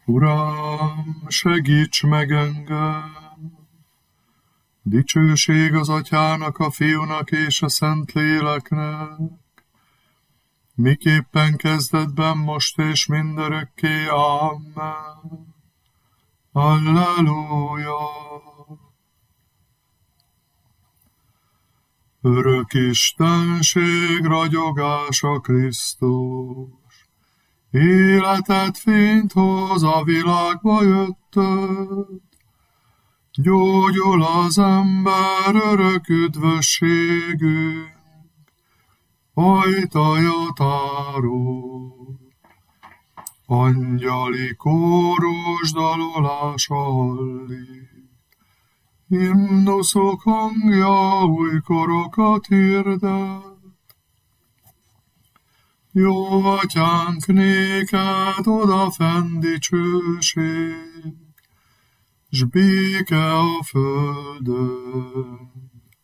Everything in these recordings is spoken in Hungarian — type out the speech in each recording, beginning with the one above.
Uram, segíts meg engem! Dicsőség az Atyának, a Fiúnak és a Szentléleknek, miképpen kezdetben, most és mindörökké. Amen. Alleluja! Örök Istenség ragyogása Krisztus, életet fényt hoz, a világba jötted, gyógyul az ember örök üdvösségünk, ajtajat árul. Angyali kórus dalolás hallik, himnuszok hangja új korokat hirdet. Jó Atyánk, néked odafenn dicsőség, s béke a földön.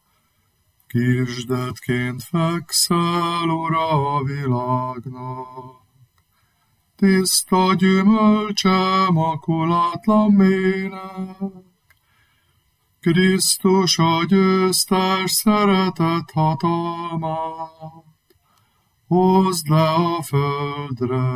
Kisdetként fekszel, Ura a világnak, tiszta gyümölcse makulátlan mének. Krisztus a győztes szeretet hatalmát, hozd le a földre.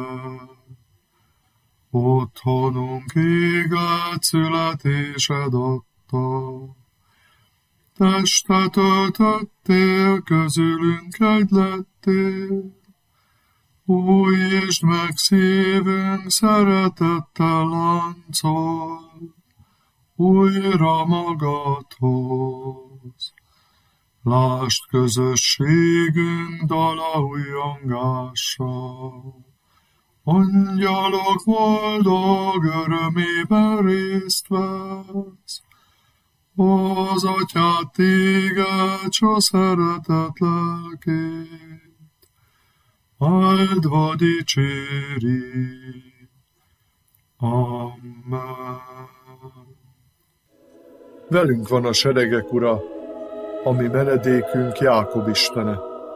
Otthonunk éget születésed adta, testet öltöttél, közülünk egy lettél. Újítsd meg szívünk, szeretettel láncol, újra magadhoz. Lásd közösségünk dala újjongással, angyalok boldog örömében részt vesz. Az Atyát téged, s a szeretet lelkét, áldva dicséri. Amen. Velünk van a seregek Ura, ami menedékünk, Jákob Istene.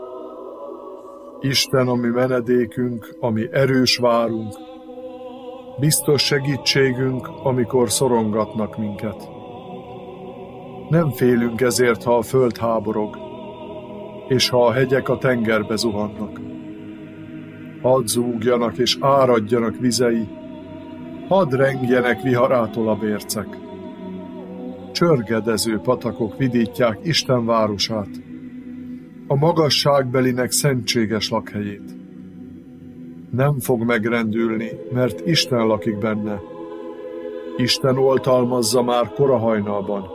Isten, ami menedékünk, ami erős várunk, biztos segítségünk, amikor szorongatnak minket. Nem félünk ezért, ha a föld háborog, és ha a hegyek a tengerbe zuhannak. Hadd zúgjanak és áradjanak vizei, hadd rengjenek viharától a bércek. Csörgedező patakok vidítják Isten városát, a magasságbelinek szentséges lakhelyét. Nem fog megrendülni, mert Isten lakik benne. Isten oltalmazza már korahajnalban.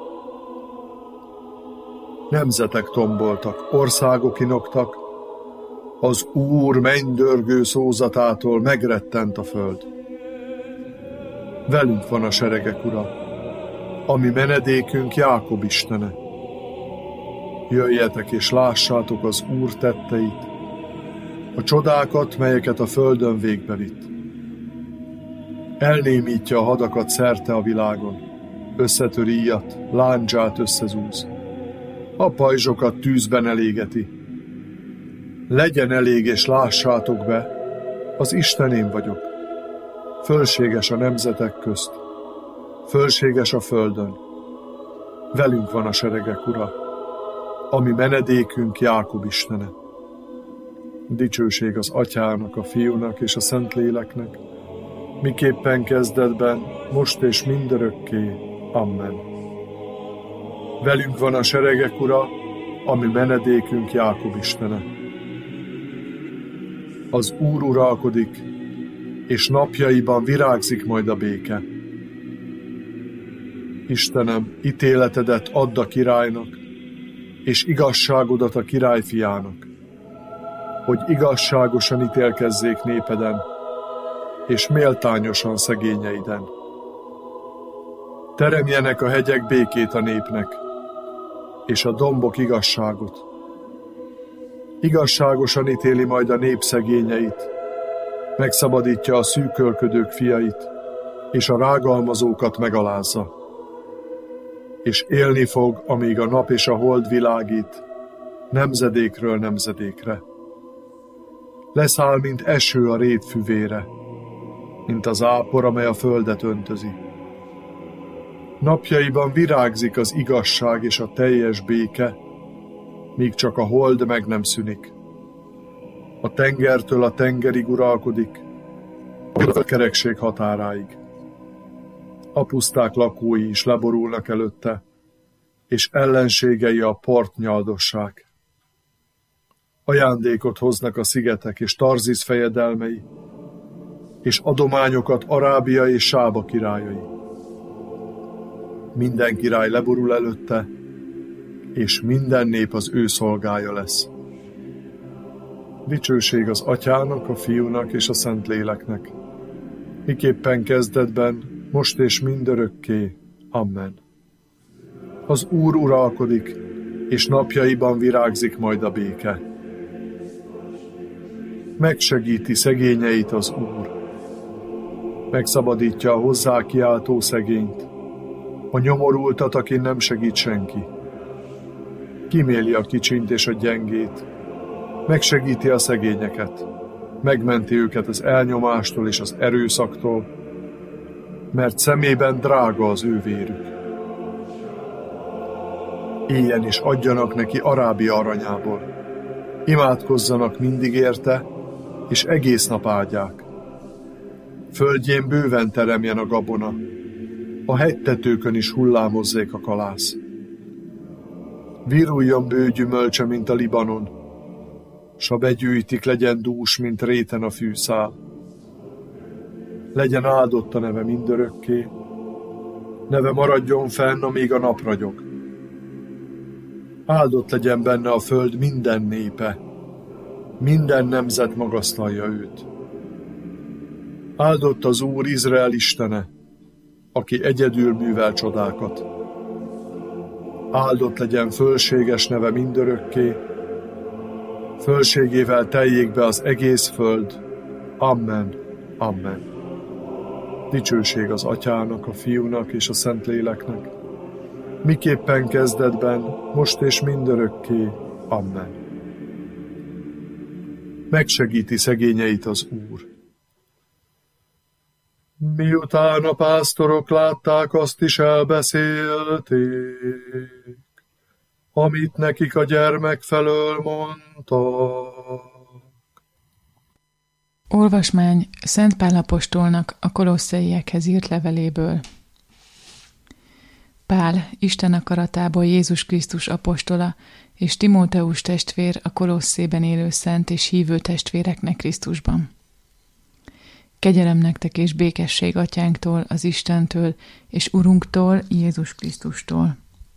Nemzetek tomboltak, országok inoktak, az Úr mennydörgő szózatától megrettent a föld. Velünk van a seregek Ura, ami menedékünk, Jákob Istene. Jöjjetek és lássátok az Úr tetteit, a csodákat, melyeket a földön végbe vitt. Elnémítja a hadakat szerte a világon, összetör íjat, lándzsát összezúz, a pajzsokat tűzben elégeti. Legyen elég, és lássátok be, az Isten én vagyok. Fölséges a nemzetek közt, fölséges a földön. Velünk van a seregek Ura, ami menedékünk, Jákob Istene. Dicsőség az Atyának, a Fiúnak és a Szentléleknek, miképpen kezdetben, most és mindörökké. Amen. Velünk van a seregek Ura, ami menedékünk, Jákob Istene. Az Úr uralkodik, és napjaiban virágzik majd a béke. Istenem, ítéletedet add a királynak, és igazságodat a király fiának, hogy igazságosan ítélkezzék népeden, és méltányosan szegényeiden. Teremjenek a hegyek békét a népnek, és a dombok igazságot. Igazságosan ítéli majd a nép szegényeit, megszabadítja a szűkölködők fiait, és a rágalmazókat megalázza. És élni fog, amíg a nap és a hold világít, nemzedékről nemzedékre. Leszáll, mint eső a rét füvére, mint az ápor, amely a földet öntözi. Napjaiban virágzik az igazság és a teljes béke, míg csak a hold meg nem szűnik. A tengertől a tengerig uralkodik, a kerekség határáig. A puszták lakói is leborulnak előtte, és ellenségei a part nyaldossák. Ajándékot hoznak a szigetek és Tarzisz fejedelmei, és adományokat Arábia és Sába királyai. Minden király leborul előtte, és minden nép az ő szolgája lesz. Dicsőség az Atyának, a Fiúnak és a Szentléleknek, miképpen kezdetben, most és mindörökké. Amen. Az Úr uralkodik, és napjaiban virágzik majd a béke. Megsegíti szegényeit az Úr. Megszabadítja a hozzá kiáltó szegényt, a nyomorultat, akin nem segít senki. Kiméli a kicsint és a gyengét, megsegíti a szegényeket, megmenti őket az elnyomástól és az erőszaktól, mert szemében drága az ő vérük. Éljen és adjanak neki Arábia aranyából, imádkozzanak mindig érte, és egész nap áldják. Földjén bőven teremjen a gabona, a hegytetőkön is hullámozzék a kalász. Viruljon bő gyümölcse, mint a Libanon, s a begyűjtik, legyen dús, mint réten a fűszál. Legyen áldott a neve mindörökké, neve maradjon fenn, amíg a nap ragyog. Áldott legyen benne a föld minden népe, minden nemzet magasztalja őt. Áldott az Úr, Izrael istene, aki egyedül művel csodákat. Áldott legyen fölséges neve mindörökké, fölségével teljék be az egész föld. Amen, amen. Dicsőség az Atyának, a Fiúnak és a Szentléleknek, miképpen kezdetben, most és mindörökké. Amen. Megsegíti szegényeit az Úr. Miután a pásztorok látták, azt is elbeszélték, amit nekik a gyermek felől mondtak. Olvasmány Szent Pál apostolnak a Kolosszaiekhez írt leveléből. Pál, Isten akaratából Jézus Krisztus apostola, és Timóteus testvér a Kolosszében élő szent és hívő testvéreknek Krisztusban. Kegyelem nektek és békesség Atyánktól, az Istentől és Urunktól, Jézus Krisztustól.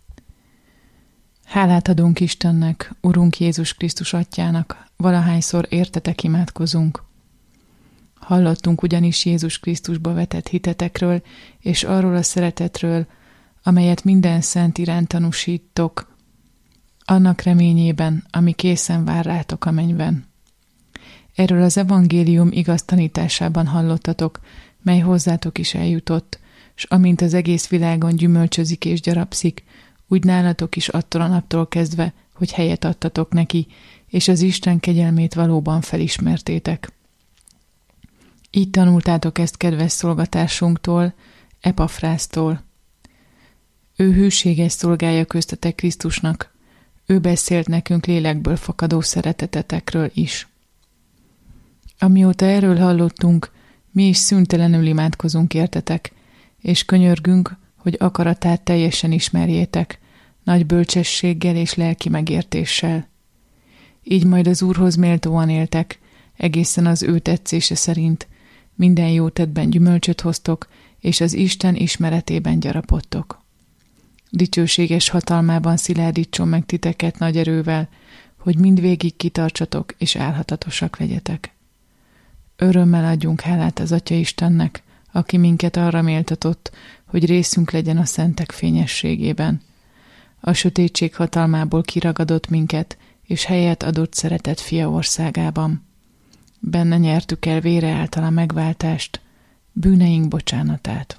Hálát adunk Istennek, Urunk Jézus Krisztus Atyának, valahányszor értetek imádkozunk. Hallottunk ugyanis Jézus Krisztusba vetett hitetekről, és arról a szeretetről, amelyet minden szent iránt tanúsítok, annak reményében, ami készen vár rátok a mennyben. Erről az evangélium igaz tanításában hallottatok, mely hozzátok is eljutott, s amint az egész világon gyümölcsözik és gyarapszik, úgy nálatok is attól a naptól kezdve, hogy helyet adtatok neki, és az Isten kegyelmét valóban felismertétek. Így tanultátok ezt kedves szolgatársunktól, Epafrásztól. Ő hűséges szolgája köztetek Krisztusnak, ő beszélt nekünk lélekből fakadó szeretetetekről is. Amióta erről hallottunk, mi is szüntelenül imádkozunk értetek, és könyörgünk, hogy akaratát teljesen ismerjétek, nagy bölcsességgel és lelki megértéssel. Így majd az Úrhoz méltóan éltek, egészen az ő tetszése szerint, minden jó tettben gyümölcsöt hoztok, és az Isten ismeretében gyarapodtok. Dicsőséges hatalmában szilárdítson meg titeket nagy erővel, hogy mindvégig kitartsatok és álhatatosak legyetek. Örömmel adjunk hálát az Atya Istennek, aki minket arra méltatott, hogy részünk legyen a szentek fényességében. A sötétség hatalmából kiragadott minket, és helyet adott szeretett fia országában. Benne nyertük el vére által a megváltást, bűneink bocsánatát.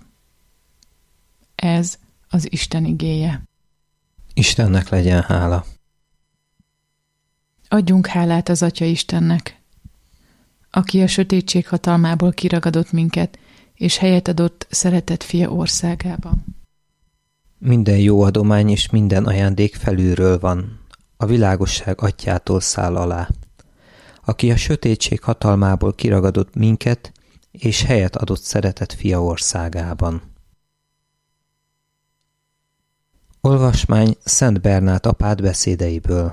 Ez az Isten igéje. Istennek legyen hála. Adjunk hálát az Atya Istennek, aki a sötétség hatalmából kiragadott minket, és helyet adott szeretett fia országában. Minden jó adomány és minden ajándék felülről van, a világosság atyától száll alá, aki a sötétség hatalmából kiragadott minket, és helyet adott szeretett fia országában. Olvasmány Szent Bernát apád beszédeiből.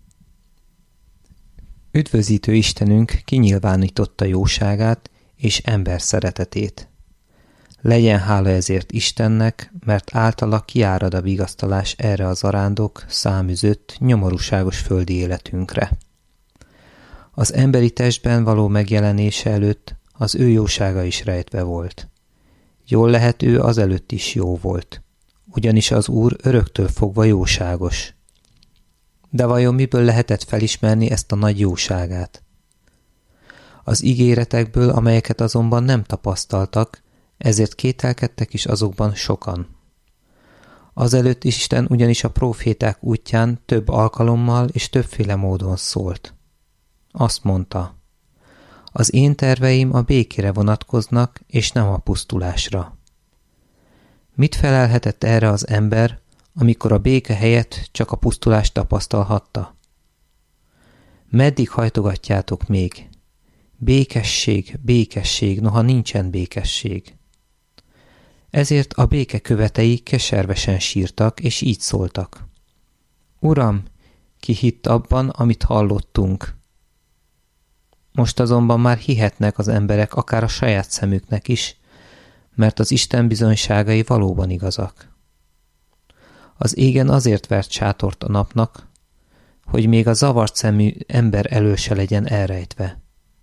Üdvözítő Istenünk kinyilvánította jóságát és ember szeretetét. Legyen hála ezért Istennek, mert általa kiárad a vigasztalás erre az arándok, száműzött, nyomorúságos földi életünkre. Az emberi testben való megjelenése előtt az ő jósága is rejtve volt. Jól lehet, ő azelőtt is jó volt, ugyanis az Úr öröktől fogva jóságos. De vajon miből lehetett felismerni ezt a nagy jóságát? Az ígéretekből, amelyeket azonban nem tapasztaltak, ezért kételkedtek is azokban sokan. Azelőtt Isten ugyanis a próféták útján több alkalommal és többféle módon szólt. Azt mondta, az én terveim a békére vonatkoznak, és nem a pusztulásra. Mit felelhetett erre az ember, amikor a béke helyett csak a pusztulást tapasztalhatta? Meddig hajtogatjátok még? Békesség, békesség, noha nincsen békesség. Ezért a béke követei keservesen sírtak, és így szóltak. Uram, ki hitt abban, amit hallottunk? Most azonban már hihetnek az emberek akár a saját szemüknek is, mert az Isten bizonyságai valóban igazak. Az égen azért vert sátort a napnak, hogy még a zavart szemű ember elől se legyen elrejtve.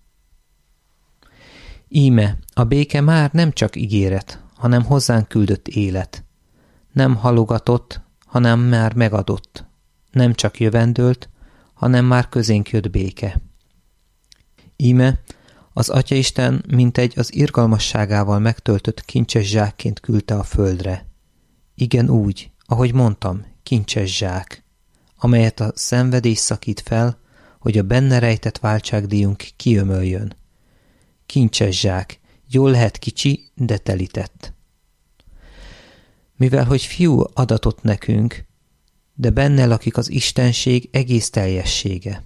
Íme, a béke már nem csak ígéret, hanem hozzánk küldött élet. Nem halogatott, hanem már megadott. Nem csak jövendőlt, hanem már közénk jött béke. Íme, az Atyaisten mintegy az irgalmasságával megtöltött kincses zsákként küldte a földre. Igen úgy, ahogy mondtam, kincses zsák, amelyet a szenvedés szakít fel, hogy a benne rejtett váltságdíjunk kiömöljön. Kincses zsák, jól lehet kicsi, de telített. Mivel hogy fiú adatott nekünk, de benne lakik az istenség egész teljessége.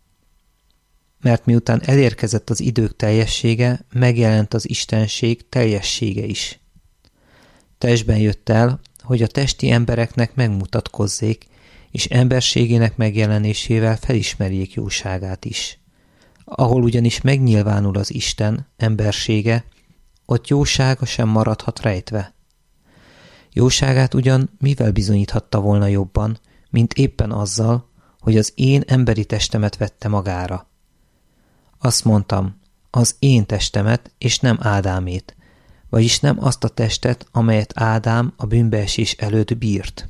Mert miután elérkezett az idők teljessége, megjelent az istenség teljessége is. Testben jött el, hogy a testi embereknek megmutatkozzék, és emberségének megjelenésével felismerjék jóságát is. Ahol ugyanis megnyilvánul az Isten embersége, ott jósága sem maradhat rejtve. Jóságát ugyan mivel bizonyíthatta volna jobban, mint éppen azzal, hogy az én emberi testemet vette magára. Azt mondtam, az én testemet, és nem Ádámét, vagyis nem azt a testet, amelyet Ádám a bűnbeesés előtt bírt.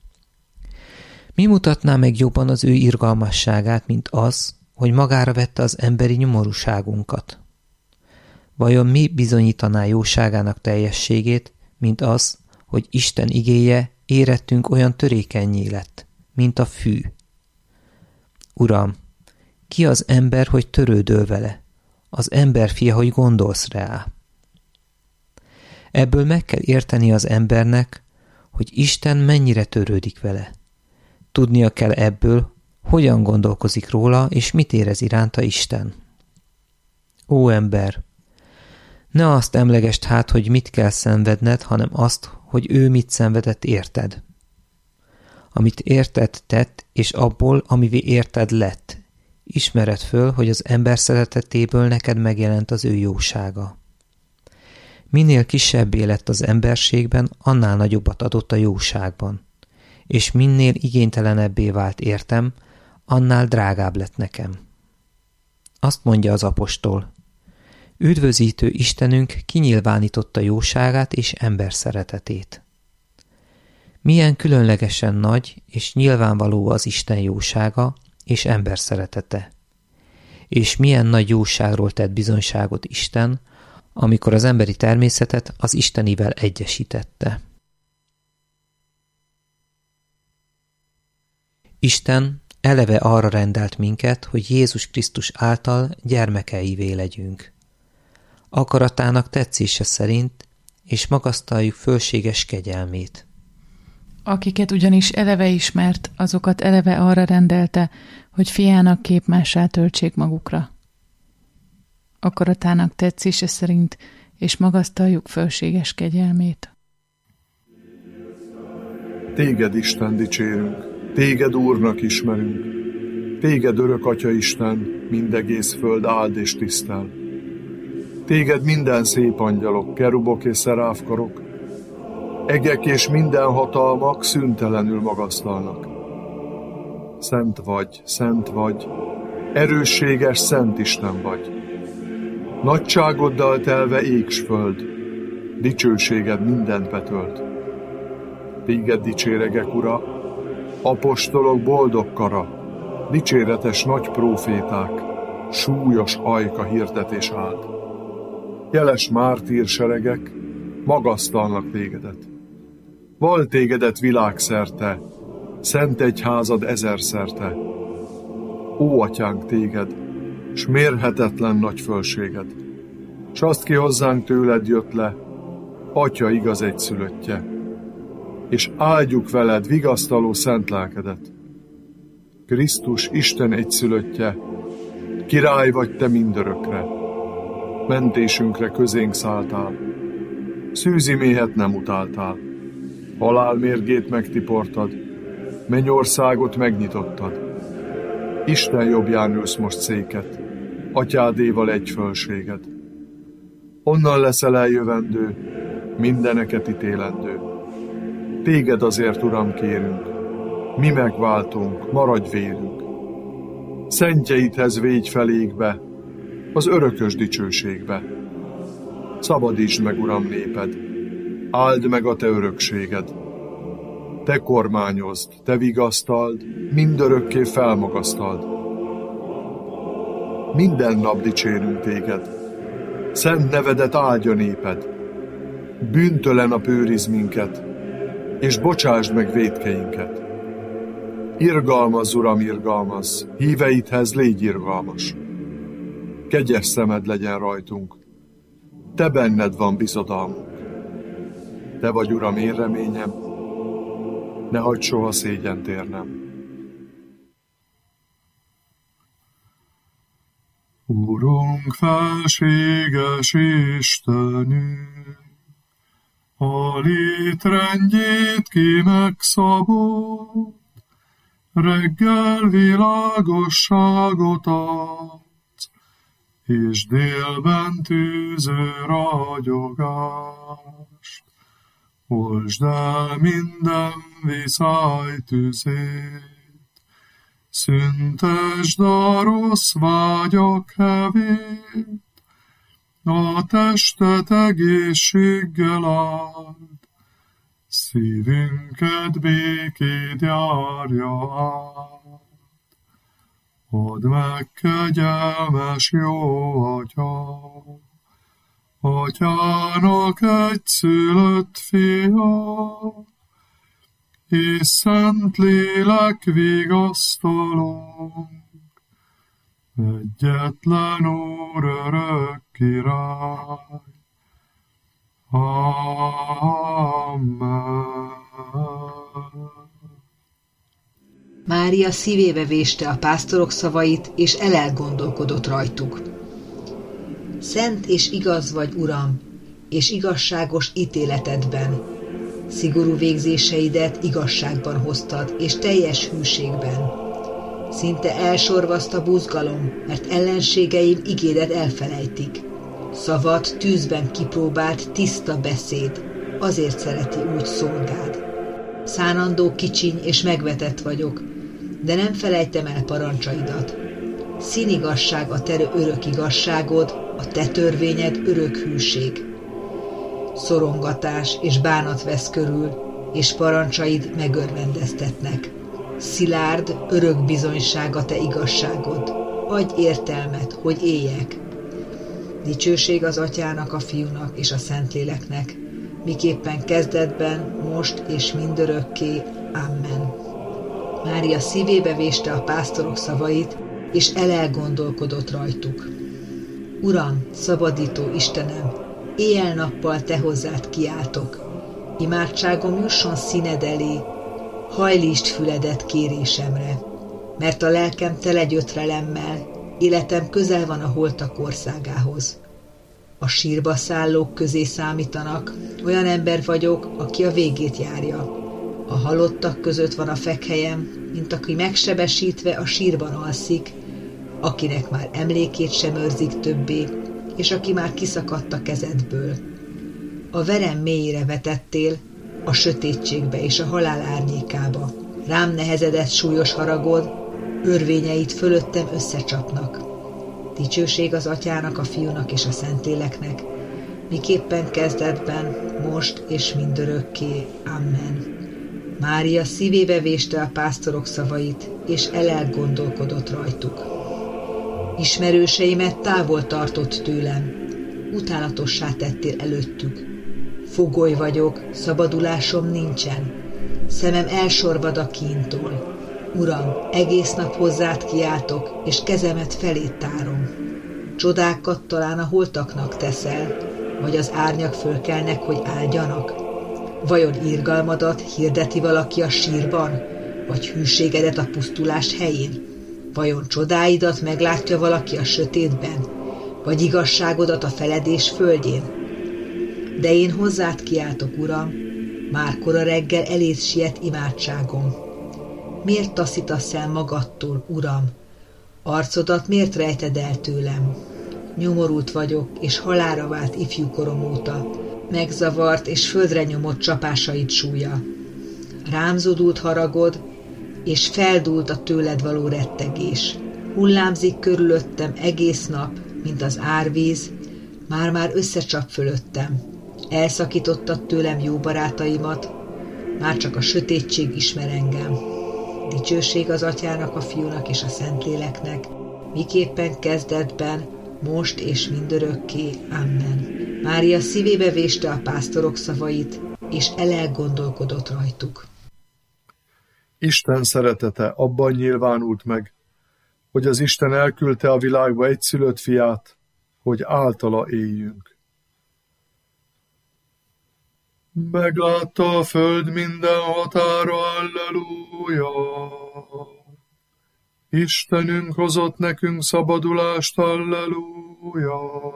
Mi mutatná meg jobban az ő irgalmasságát, mint az, hogy magára vette az emberi nyomorúságunkat? Vajon mi bizonyítaná jóságának teljességét, mint az, hogy Isten igéje érettünk olyan törékennyé lett, mint a fű? Uram, ki az ember, hogy törődöl vele? Az ember fia, hogy gondolsz rá? Ebből meg kell érteni az embernek, hogy Isten mennyire törődik vele. Tudnia kell ebből, hogyan gondolkozik róla, és mit érez iránta Isten. Ó ember! Ne azt emlegest hát, hogy mit kell szenvedned, hanem azt, hogy ő mit szenvedett érted. Amit érted tett, és abból, amivé érted lett. Ismered föl, hogy az ember szeretetéből neked megjelent az ő jósága. Minél kisebbé lett az emberségben, annál nagyobbat adott a jóságban. És minél igénytelenebbé vált értem, annál drágább lett nekem. Azt mondja az apostol, üdvözítő Istenünk kinyilvánította jóságát és ember szeretetét. Milyen különlegesen nagy és nyilvánvaló az Isten jósága és ember szeretete. És milyen nagy jóságról tett bizonyságot Isten, amikor az emberi természetet az Istenivel egyesítette. Isten eleve arra rendelt minket, hogy Jézus Krisztus által gyermekeivé legyünk. akaratának tetszése szerint, és magasztaljuk fölséges kegyelmét. Akiket ugyanis eleve ismert, azokat eleve arra rendelte, hogy fiának képmássá töltsék magukra. Akaratának tetszése szerint, és magasztaljuk fölséges kegyelmét. Téged, Isten, dicsérünk, téged Úrnak ismerünk, téged örök Atya Isten, mindegész föld áld és tisztel. Téged minden szép angyalok, kerubok és szeráfkarok, egek és minden hatalmak szüntelenül magasztalnak. Szent vagy, erősséges Szent Isten vagy. Nagyságoddal telve ég s föld, dicsőséged mindent betölt. Téged dicséregek, Ura, apostolok boldog kara, dicséretes nagy próféták, súlyos ajka hirdetés állt. Jeles mártír seregek magasztalnak tégedet. Val tégedet világszerte, szent egyházad ezerszerte. Ó, Atyánk, téged, s mérhetetlen nagy fölséged, s azt ki hozzánk tőled jött le, Atya igaz egyszülöttje, és áldjuk veled vigasztaló szent lelkedet. Krisztus Isten egyszülöttje, király vagy te mindörökre, mentésünkre közénk szálltál, szűzi méhet nem utáltál, halál mérgét megtiportad, mennyországot megnyitottad. Isten jobbján ülsz most széket, Atyádéval egy fölséged. Onnan leszel eljövendő, mindeneket ítélendő. Téged azért, Uram, kérünk, mi megváltunk, maradj vérünk. Szentjeidhez végy felékbe, az örökös dicsőségbe. Szabadítsd meg, Uram, néped, áld meg a te örökséged. Te kormányozd, te vigasztald, mindörökké felmagasztald. Minden nap dicsérünk téged, szent nevedet áldja néped. Bűntelen nap őriz minket, és bocsásd meg vétkeinket. Irgalmazz, Uram, irgalmazz, híveidhez légy irgalmas. Kegyes szemed legyen rajtunk, te benned van bizodalmunk. Te vagy, Uram, én reményem, ne hagyd soha szégyent érnem. Urunk, felséges Istenünk, a létrendjét ki megszabott, reggel világosságot adsz, és délben tűző ragyogást. Oltsd el minden viszály tüzét, szüntesd a rossz vágyak hevét, a testet egészséggel áld, szívünket békét járja át. Add meg, kegyelmes jó Atya, Atyának egyszülött fia, és Szent Lélek vigasztalónk, egyetlen Úr, örök király. Amen. Mária szívébe véste a pásztorok szavait, és elgondolkodott rajtuk. Szent és igaz vagy, Uram, és igazságos ítéletedben. Szigorú végzéseidet igazságban hoztad, és teljes hűségben. Szinte elsorvaszt buzgalom, mert ellenségeim ígéret elfelejtik. Szavad tűzben kipróbált tiszta beszéd, azért szereti úgy szolgád. Szánandó kicsiny és megvetett vagyok, de nem felejtem el parancsaidat. Színigazság a te örök igazságod, a te törvényed örök hűség. Szorongatás és bánat vesz körül, és parancsaid megörvendeztetnek. Szilárd, örök bizonyság a te igazságod. Adj értelmet, hogy éljek. Dicsőség az Atyának, a Fiúnak és a Szentléleknek, miképpen kezdetben, most és mindörökké. Amen. Mária szívébe véste a pásztorok szavait, és elgondolkodott rajtuk. Uram, szabadító Istenem, éjjel-nappal te hozzád kiáltok. Imádságom jusson színed elé, hajlítsd füledet kérésemre, mert a lelkem tele gyötrelemmel, életem közel van a holtak országához. A sírba szállók közé számítanak, olyan ember vagyok, aki a végét járja. A halottak között van a fekhelyem, mint aki megsebesítve a sírban alszik, akinek már emlékét sem őrzik többé, és aki már kiszakadt a kezedből. A verem mélyére vetettél, a sötétségbe és a halál árnyékába. Rám nehezedett súlyos haragod, örvényeid fölöttem összecsapnak. Dicsőség az Atyának, a Fiúnak és a Szentléleknek, miképpen kezdetben, most és mindörökké. Amen. Mária szívébe véste a pásztorok szavait, és elgondolkodott rajtuk. Ismerőseimet távol tartott tőlem, utálatossá tettél előttük. Fogoly vagyok, szabadulásom nincsen, szemem elsorvad a kíntól. Uram, egész nap hozzád kiáltok, és kezemet feléd tárom. Csodákat talán a holtaknak teszel, vagy az árnyak fölkelnek, hogy áldjanak? Vajon irgalmadat hirdeti valaki a sírban, vagy hűségedet a pusztulás helyén? Vajon csodáidat meglátja valaki a sötétben, vagy igazságodat a feledés földjén? De én hozzád kiáltok, Uram, már kora reggel eléd siet imádságom. Miért taszítasz el magadtól, Uram? Arcodat miért rejted el tőlem? Nyomorult vagyok, és halálra vált ifjúkorom óta, megzavart és földre nyomott csapásaid súlya. Rám zúdult haragod, és feldúlt a tőled való rettegés. Hullámzik körülöttem egész nap, mint az árvíz, már-már összecsap fölöttem. Elszakítottad tőlem jó barátaimat, már csak a sötétség ismer engem. Dicsőség az Atyának, a Fiúnak és a Szentléleknek, miképpen kezdetben, most és mindörökké. Amen. Mária szívébe véste a pásztorok szavait, és elgondolkodott rajtuk. Isten szeretete abban nyilvánult meg, hogy az Isten elküldte a világba egyszülött fiát, hogy általa éljünk. Meglátta a föld minden határa, alleluja! Istenünk hozott nekünk szabadulást, alleluja!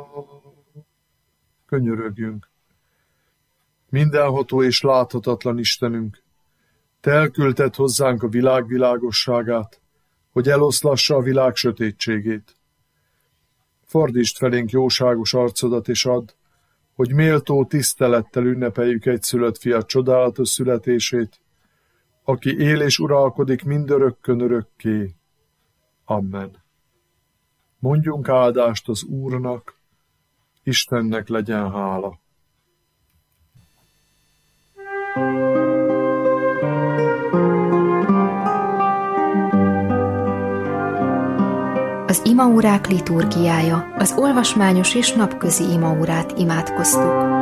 Könyörögjünk! Mindenható és láthatatlan Istenünk, te elküldted hozzánk a világ világosságát, hogy eloszlassa a világ sötétségét. Fordítsd felénk jóságos arcodat, és add, hogy méltó tisztelettel ünnepeljük egyszülött fiat csodálatos születését, aki él és uralkodik mindörökkön örökké. Amen. Mondjunk áldást az Úrnak, Istennek legyen hála. Az imaórák liturgiája, az olvasmányos és napközi imaórát imádkoztuk.